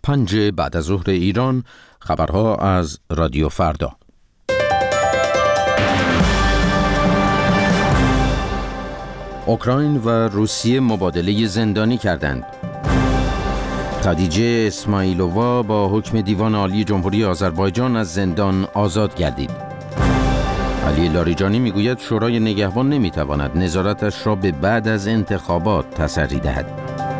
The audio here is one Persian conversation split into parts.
5 بعد از ظهر ایران. خبرها از رادیو فردا. اوکراین و روسیه مبادله زندانی کردند. خدیجه اسماعیلووا با حکم دیوان عالی جمهوری آذربایجان از زندان آزاد گردید. علی لاریجانی میگوید شورای نگهبان نمیتواند نظارتش را به بعد از انتخابات تسری دهد.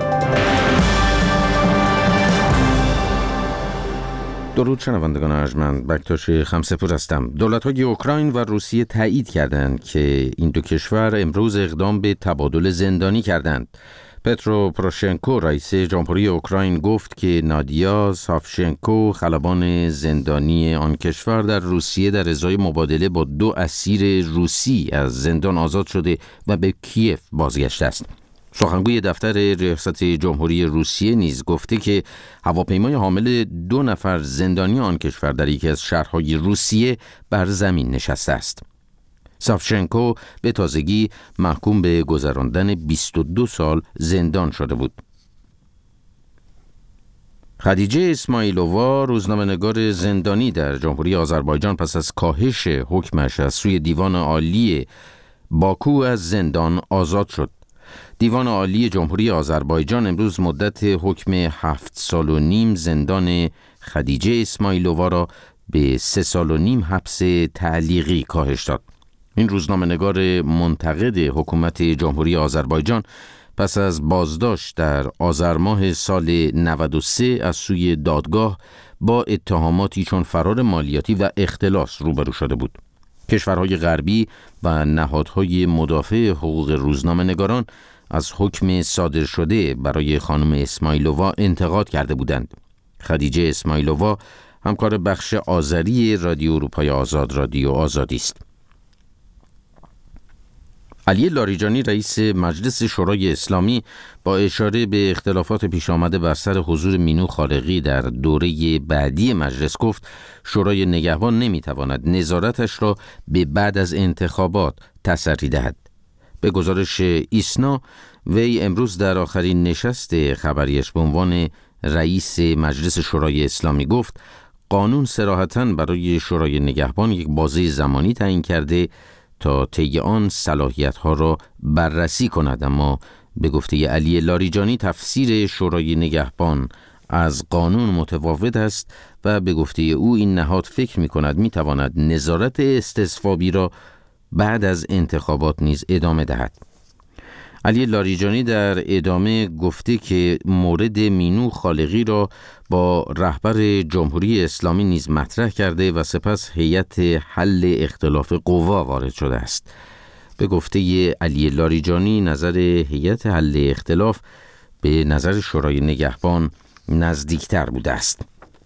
درود شنوندگان ارجمند، بکتاش خمسه‌پور هستم. دولت‌های اوکراین و روسیه تایید کردند که این دو کشور امروز اقدام به تبادل زندانی کردند. پترو پروشنکو رئیس جمهوری اوکراین گفت که نادیا ساوشنکو خلبان زندانی آن کشور در روسیه در ازای مبادله با 2 اسیر روسی از زندان آزاد شده و به کیف بازگشته است. سخنگوی دفتر ریاست جمهوری روسیه نیز گفته که هواپیمای حامل 2 نفر زندانی آن کشور در یکی از شهرهای روسیه بر زمین نشسته است. ساوشنکو به تازگی محکوم به گذراندن 22 سال زندان شده بود. خدیجه اسماعیلووا روزنامه‌نگار زندانی در جمهوری آذربایجان پس از کاهش حکمش از سوی دیوان عالی باکو از زندان آزاد شد. دیوان عالی جمهوری آذربایجان امروز مدت حکم 7 سال و نیم زندان خدیجه اسماعیلووا را به 3 سال و نیم حبس تعلیقی کاهش داد. این روزنامه‌نگار منتقد حکومت جمهوری آذربایجان پس از بازداشت در آذر ماه سال 93 از سوی دادگاه با اتهاماتی چون فرار مالیاتی و اختلاس روبرو شده بود. کشورهای غربی و نهادهای مدافع حقوق روزنامه‌نگاران از حکم صادر شده برای خانم اسماعیلووا انتقاد کرده بودند. خدیجه اسماعیلووا همکار بخش آذری رادیو اروپای آزاد رادیو آزادی است. علی لاریجانی رئیس مجلس شورای اسلامی با اشاره به اختلافات پیش آمده بر سر حضور مینو خالقی در دوره بعدی مجلس گفت شورای نگهبان نمیتواند نظارتش را به بعد از انتخابات تسری دهد. به گزارش ایسنا، وی امروز در آخرین نشست خبریش به عنوان رئیس مجلس شورای اسلامی گفت قانون صراحتاً برای شورای نگهبان یک بازه زمانی تعیین کرده تا طی آن صلاحیت‌ها را بررسی کند، اما به گفته علی لاریجانی تفسیر شورای نگهبان از قانون متفاوت است و به گفته او این نهاد فکر می‌کند می‌تواند نظارت استصوابی را بعد از انتخابات نیز ادامه دهد. علی لاریجانی در ادامه گفته که مورد مینو خالقی را با رهبر جمهوری اسلامی نیز مطرح کرده و سپس هیئت حل اختلاف قوا وارد شده است. به گفته علی لاریجانی نظر هیئت حل اختلاف به نظر شورای نگهبان نزدیکتر بوده است.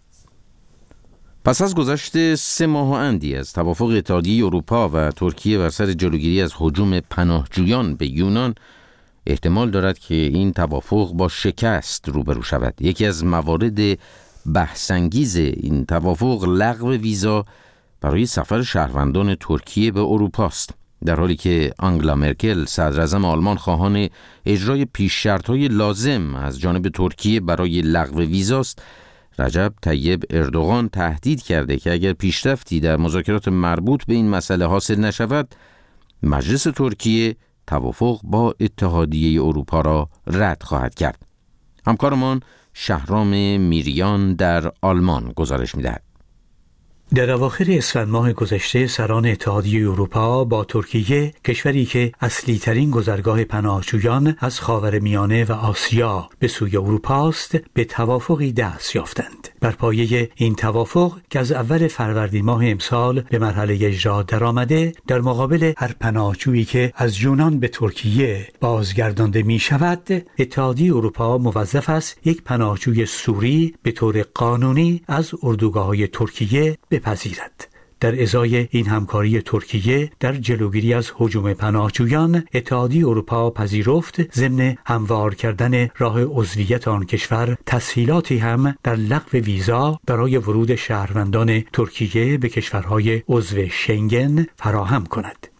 پس از گذشت 3 ماه و اندی از توافق اتحادیه اروپا و ترکیه بر سر جلوگیری از هجوم پناهجویان به یونان، احتمال دارد که این توافق با شکست روبرو شود. یکی از موارد بحث‌انگیز این توافق لغو ویزا برای سفر شهروندان ترکیه به اروپا است، در حالی که آنگلا مرکل صدراعظم آلمان خواهان اجرای پیش شرط‌های لازم از جانب ترکیه برای لغو ویزاست. رجب طیب اردوغان تهدید کرده که اگر پیشرفتی در مذاکرات مربوط به این مسئله حاصل نشود، مجلس ترکیه توافق با اتحادیه اروپا را رد خواهد کرد. همکارمان شهرام میریان در آلمان گزارش می‌دهد. در اواخر اسفند ماه گذشته سران اتحادیه اروپا با ترکیه، کشوری که اصلی ترین گذرگاه پناهجویان از خاورمیانه و آسیا به سوی اروپا است، به توافقی دست یافتند. بر پایه این توافق که از اول فروردین ماه امسال به مرحله اجرا درآمده، در مقابل هر پناهجویی که از یونان به ترکیه بازگردانده می شود، اتحادیه اروپا موظف است یک پناهجوی سوری به طور قانونی از اردوگاه‌های ترکیه بپذیرد. در ازای این همکاری ترکیه در جلوگیری از هجوم پناهجویان، اتحادیه اروپا پذیرفت ضمن هموار کردن راه عضویت آن کشور تسهیلاتی هم در لغو ویزا برای ورود شهروندان ترکیه به کشورهای عضو شنگن فراهم کند.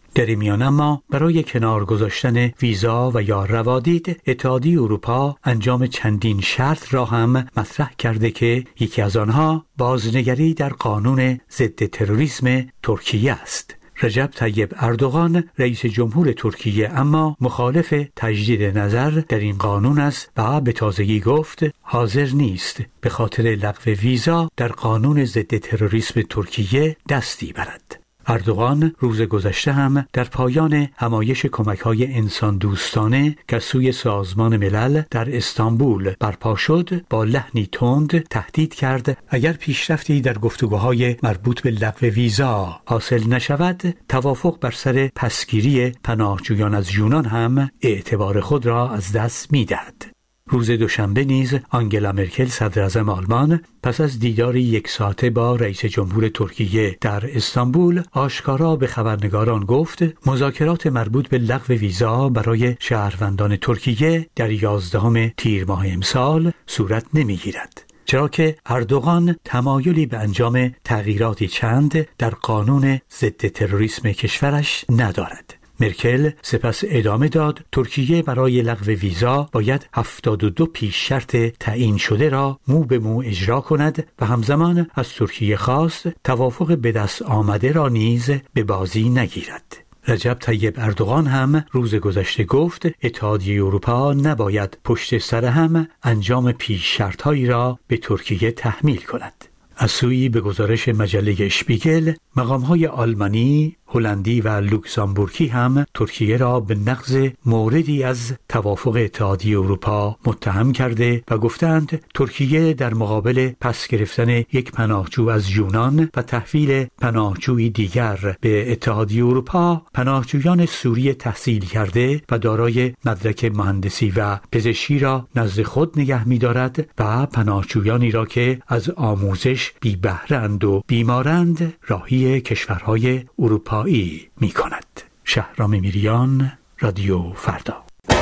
در این میان اما برای کنار گذاشتن ویزا و یا روادید، اتحادیه اروپا انجام چندین شرط را هم مطرح کرده که یکی از آنها بازنگری در قانون ضد تروریسم ترکیه است. رجب طیب اردوغان رئیس جمهور ترکیه اما مخالف تجدید نظر در این قانون است و به تازگی گفت حاضر نیست به خاطر لغو ویزا در قانون ضد تروریسم ترکیه دستی برد. اردوغان روز گذشته هم در پایان همایش کمک‌های انسان دوستانه که سوی سازمان ملل در استانبول برپا شد با لحنی تند تهدید کرد اگر پیشرفتی در گفتگوهای مربوط به لغو ویزا حاصل نشود، توافق بر سر پسگیری پناهجویان از یونان هم اعتبار خود را از دست می‌دهد. روز دوشنبه نیز آنگلا مرکل صدراعظم آلمان پس از دیداری یک ساعته با رئیس جمهور ترکیه در استانبول آشکارا به خبرنگاران گفت مذاکرات مربوط به لغو ویزا برای شهروندان ترکیه در 11 تیر ماه امسال صورت نمیگیرد، چرا که اردوغان تمایلی به انجام تغییراتی چند در قانون ضد تروریسم کشورش ندارد. مرکل سپس ادامه داد ترکیه برای لغو ویزا باید 72 پیش شرط تعیین شده را مو به مو اجرا کند و همزمان از ترکیه خواست توافق به دست آمده را نیز به بازی نگیرد. رجب طیب اردوغان هم روز گذشته گفت اتحادیه اروپا نباید پشت سر هم انجام پیش شرطهایی را به ترکیه تحمیل کند. از سوی به گزارش مجله اشپیگل، مقام‌های آلمانی، هلندی و لوکزامبورگی هم ترکیه را به نقض موردی از توافق اتحادیه اروپا متهم کرده و گفتند ترکیه در مقابل پس گرفتن یک پناهجو از یونان و تحویل پناهجویی دیگر به اتحادیه اروپا، پناهجویان سوری تحصیل کرده و دارای مدرک مهندسی و پزشکی را نزد خود نگه می‌دارد و پناهجویانی را که از آموزش بی بهره‌اند و بیمارند راهی کشورهای اروپایی می کند. شهرام میریان، رادیو فردا.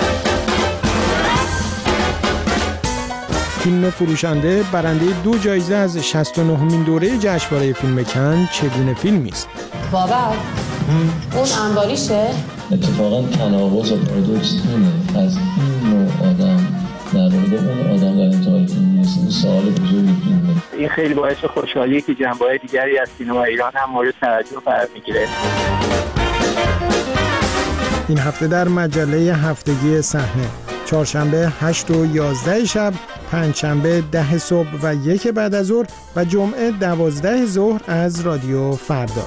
فیلم فروشنده برنده 2 جایزه از 69مین دوره جشنواره فیلم کن چگونه فیلمی است؟ بابا اون انباریشه؟ اتفاقا تناقض و پارادوکس اینه از این نوع آدم در مورد اون آدم در انتهای فیلم نیست. این سوال بزرگی فیلمه. این خیلی باعث خوشحالیه که جنبه‌های دیگری از سینما ایران هم مورد توجه قرار میگیره. این هفته در مجله هفتگی صحنه، چهارشنبه 8 و 11 شب، پنجشنبه 10 صبح و 1 بعد از ظهر و جمعه 12 ظهر از رادیو فردا.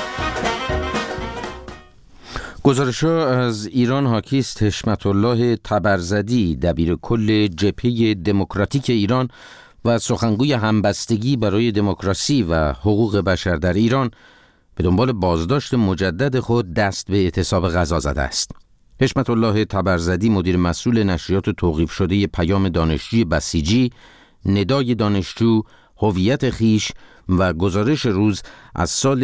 گزارش‌ها از ایران حاکی است. حشمت الله طبرزدی دبیر کل جبهه دموکراتیک ایران و سخنگوی همبستگی برای دموکراسی و حقوق بشر در ایران به دنبال بازداشت مجدد خود دست به اعتصاب غذا زده است. حشمت الله طبرزدی مدیر مسئول نشریات توقیف شده پیام دانشجوی بسیجی، ندای دانشجو، هویت خیش و گزارش روز از سال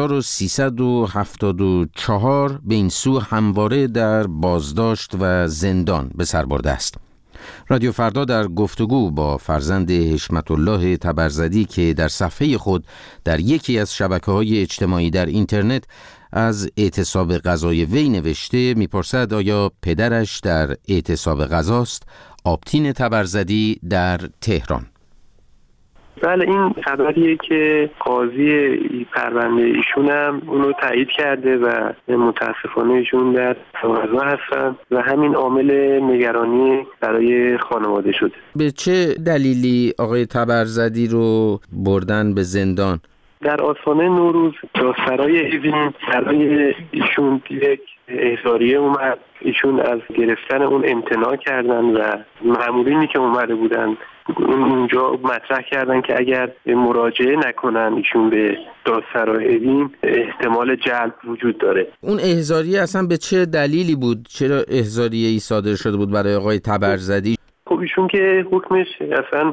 1374 به این سو همواره در بازداشت و زندان به سر برده است. رادیو فردا در گفتگو با فرزند حشمت الله طبرزدی که در صفحه خود در یکی از شبکه‌های اجتماعی در اینترنت از اعتصاب غذای وی نوشته میپرسد آیا پدرش در اعتصاب غذاست؟ آبتین طبرزدی در تهران. بله، این خبریه که قاضی پرونده ایشون هم اونو تایید کرده و متاسفانه ایشون در غذا هستن و همین عامل نگرانی برای خانواده شده. به چه دلیلی آقای طبرزدی رو بردن به زندان؟ در آستانه نوروز دادسرای اوین برای ایشون یک احضاریه اومد. ایشون از گرفتن اون امتناع کردن و مامورینی که اومده بودن اونجا مطرح کردن که اگر مراجعه نکنن ایشون به دادسرای اوین احتمال جلب وجود داره. اون احضاریه اصلا به چه دلیلی بود؟ چرا احضاریه ای صادر شده بود برای آقای طبرزدی؟ خب خب ایشون که حکمش اصلا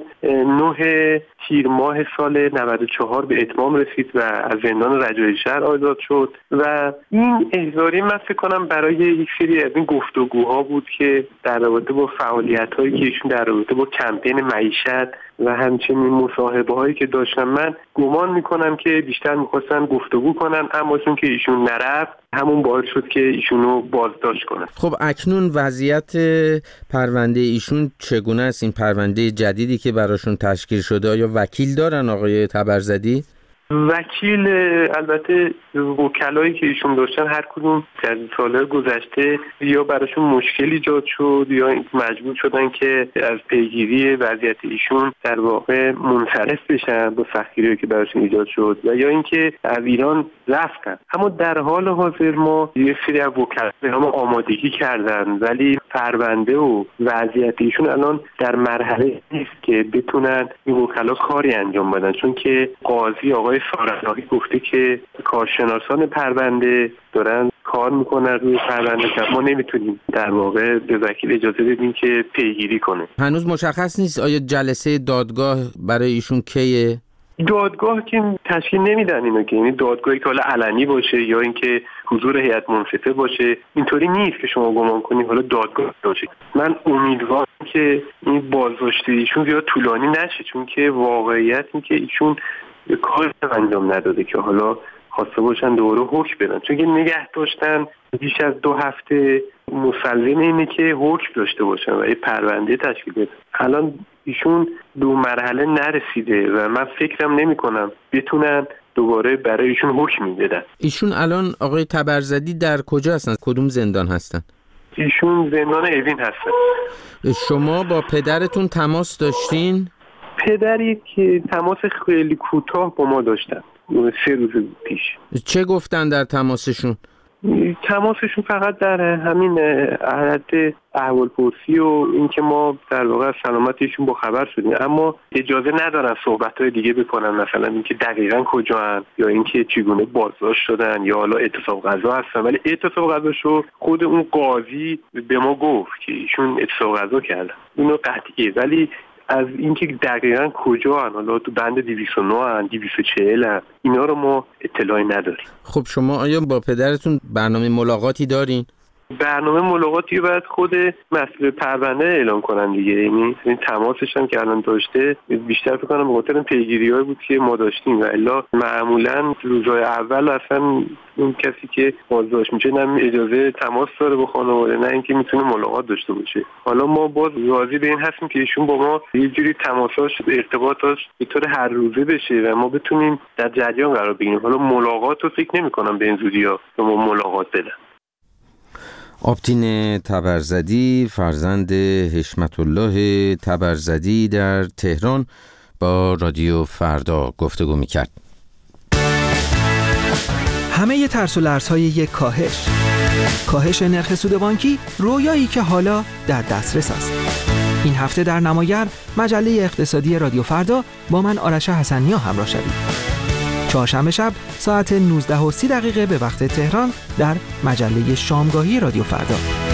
9 تیر ماه سال 94 به اتمام رسید و از زندان رجایی شهر آزاد شد و این احضاری من فکر کنم برای یک سری از این گفتگوها بود که در رابطه با فعالیت‌هایی که ایشون در رابطه با کمپین معیشت و همچنین مصاحبه‌هایی که داشتن، من گمان میکنم که بیشتر میخواستن گفتگو کنن، اما چون که ایشون نرفت همون باعث شد که ایشونو بازداشت کنن. خب اکنون وضعیت پرونده ایشون چگونه است؟ این پرونده جدیدی که براشون تشکیل شده آیا وکیل دارن آقای تبرزدی؟ وکیل البته وکلایی که ایشون داشتن هر کدوم در سال‌های گذشته یا براشون مشکل ایجاد شد یا مجبور شدن که از پیگیری وضعیت ایشون در واقع منصرف بشن با سختگیری که براشون ایجاد شد و یا اینکه از ایران رفتن. اما در حال حاضر ما یه سری از وکلا ما آمادگی کردن، ولی پرونده و وضعیت ایشون الان در مرحله نیست که بتونن این وکلا کاری انجام بدن، چون که قاضی آقای سارناهی گفته که کارشناسان پرونده دارن کار میکنن روی پرونده که ما نمیتونیم در واقع به وکیل اجازه بدیم که پیگیری کنه. هنوز مشخص نیست آیا جلسه دادگاه برای ایشون کیه؟ دادگاه که تشکیل نمیدن اینو، که یعنی دادگاهی که حالا علنی باشه یا اینکه حضور هیئت منصفه باشه، اینطوری نیست که شما گمان کنید حالا دادگاه باشه. من امیدوارم که این بازداشت ایشون زیاد طولانی نشه، چون که واقعیت این که ایشون کار انجام نداده که حالا خواسته باشن دوباره حکم بدن، چون که نگه داشتن بیش از 2 هفته مسلم اینه که حکم داشته باشن و یه پرونده تشکیل بدن. الان ایشون 2 مرحله نرسیده و من فکرم نمی کنم بتونن دوباره برای ایشون حکم بدن. ایشون الان آقای تبرزدی در کجا هستن؟ کدوم زندان هستن؟ ایشون زندان اوین هستن. شما با پدرتون تماس داشتین؟ پدری که تماس خیلی کوتاه با ما داشتن 3 روز پیش. چه گفتن در تماسشون؟ تماسشون فقط در همین حالت احوالپرسی و اینکه ما در واقع سلامتیشون با خبر شدیم، اما اجازه ندارن صحبت‌های دیگه بکنن، مثلا اینکه دقیقاً کجاان یا اینکه چگونه بازداشت شدن یا حالا اعتصاب قضا هستن. ولی اعتصاب قضاشو خود اون قاضی به ما گفت که ایشون اعتصاب قضا کردن، اینو قطعیه، ولی از اینکه دقیقاً کجا هن، حالا تو بند 209 هن 240 هن، اینا رو ما اطلاعی نداریم. خب شما آیا با پدرتون برنامه ملاقاتی دارین؟ برنامه ملاقاتی باید خود مسئول پرونده اعلام کنن دیگه، یعنی این تماسش هم که الان داشته بیشتر فکر کنم به خاطر پیگیری‌های بود که ما داشتیم و الا معمولاً روزهای اول اصلا اون کسی که بازداشت میشه نه اجازه تماس داره با خانواده نه اینکه میتونه ملاقات داشته باشه. حالا ما باز راضی به این هستیم که ایشون با ما یه جوری تماساش ارتباطاش به طور هر روزه بشه و ما بتونیم در جریان قرار بگیریم. حالا ملاقات رو فکر نمی‌کنم به این زودی‌ها به ما ملاقات بدن. آبتین تبرزدی فرزند حشمت الله تبرزدی در تهران با رادیو فردا گفتگو میکرد. همه ترس و لرزهای یک کاهش نرخ سود بانکی، رویایی که حالا در دسترس است. این هفته در نماگر مجله اقتصادی رادیو فردا با من آرش حسنیا همراه شوید. چهارشنبه شب ساعت 19:30 به وقت تهران در مجله شامگاهی رادیو فردا.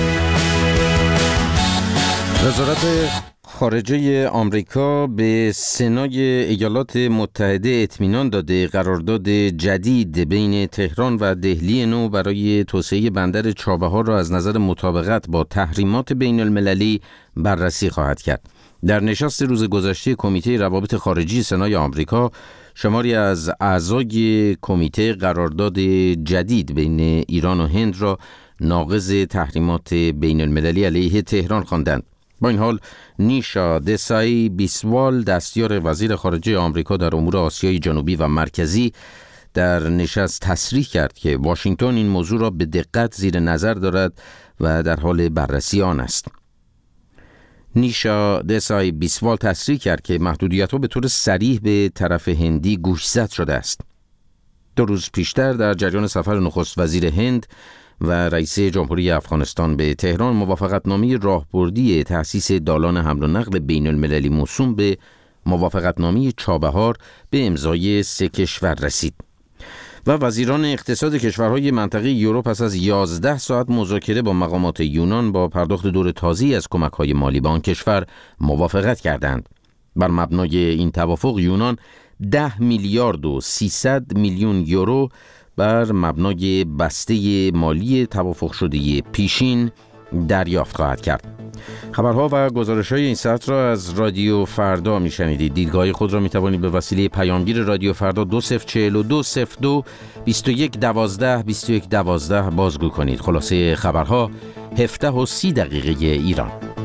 وزارت خارجه آمریکا به سنای ایالات متحده اطمینان داده قرارداد جدید بین تهران و دهلی نو برای توسعه بندر چابهار را از نظر مطابقت با تحریمات بین المللی بررسی خواهد کرد. در نشست روز گذشته کمیته روابط خارجی سنای آمریکا، شماری از اعضای کمیته قرارداد جدید بین ایران و هند را ناقض تحریمات بین المللی علیه تهران خواندند. با این حال نیشا دسایی بیسوال دستیار وزیر خارجه آمریکا در امور آسیای جنوبی و مرکزی در نشست تصریح کرد که واشنگتن این موضوع را به دقت زیر نظر دارد و در حال بررسی آن است. نیشا دسایی بیسوال تصریح کرد که محدودیت‌ها به طور صریح به طرف هندی گوشزد شده است. 2 روز پیشتر در جریان سفر نخست وزیر هند و رئیس جمهوری افغانستان به تهران، موافقتنامه راهبردی تأسیس دالان حمل و نقل بین المللی موسوم به موافقتنامه چابهار به امضای 3 کشور رسید. و وزیران اقتصاد کشورهای منطقه یورو پس از 11 ساعت مذاکره با مقامات یونان با پرداخت دور تازه‌ای از کمک‌های مالی به آن کشور موافقت کردند. بر مبنای این توافق یونان 10 میلیارد و 300 میلیون یورو بر مبنای بسته مالی توافق شده پیشین دریافت خواهد کرد. خبرها و گزارش‌های این ساعت را از رادیو فردا میشنیدید. دیدگاه خود را میتوانید به وسیله پیامگیر رادیو فردا 204202 2112 2112 بازگو کنید. خلاصه خبرها 17:30 ایران.